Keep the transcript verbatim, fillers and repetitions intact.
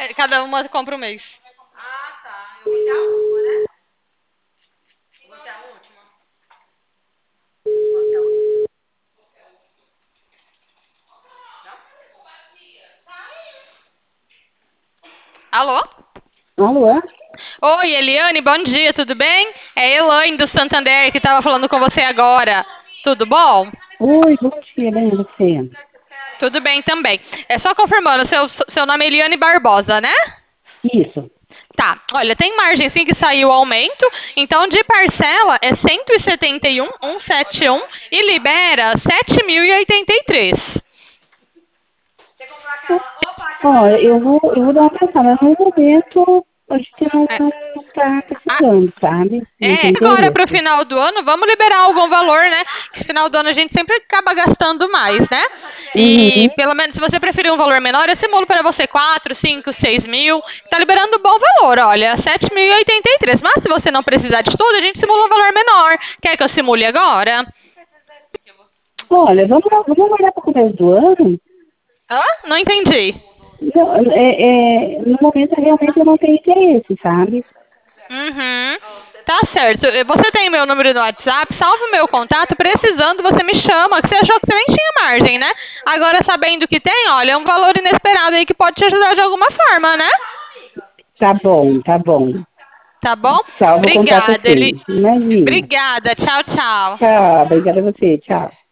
Cada uma compra um mês. Ah, tá. Eu vou ser a última, né? Eu vou ser a última. Vou ser a última. Alô? Alô? Oi, Eliane, bom dia, tudo bem? É Elaine do Santander que estava falando com você agora. Tudo bom? Oi, bom dia, bem você? Tudo bem também. É só confirmando, seu, seu nome é Eliane Barbosa, né? Isso. Tá, olha, tem margem sim que saiu o aumento, então de parcela é cento e setenta e um mil cento e setenta e um e libera sete mil e oitenta e três. Você comprou aquela. Opa, aquela Ó, dama eu vou, do. eu vou dar uma pensada. No momento, a gente não, É, não, não tá a- precisando, sabe? Não é, tem agora para o interesse. final do ano, vamos liberar algum valor, né? Que no final do ano a gente sempre acaba gastando mais, né? Ah, eu já tirei E Uhum. aqui. pelo menos se você preferir um valor menor, eu simulo para você quatro, cinco, seis mil. Tá liberando um bom valor, olha, sete mil e oitenta e três. Mas se você não precisar de tudo, a gente simula um valor menor. Quer que eu simule agora? Olha, vamos, vamos olhar para o começo do ano. Hã? Não entendi. Não, é, é, no momento, realmente, eu não tenho interesse, sabe? Uhum. Tá certo. Você tem meu número no WhatsApp, salva o meu contato. Precisando, você me chama. Que você achou que você nem tinha margem, né? Agora, sabendo que tem, olha, é um valor inesperado aí que pode te ajudar de alguma forma, né? Tá bom, tá bom. Tá bom? Salvo o contato Obrigada, ele. assim. Imagina. Obrigada. Tchau, tchau. Tchau, obrigada a você, tchau.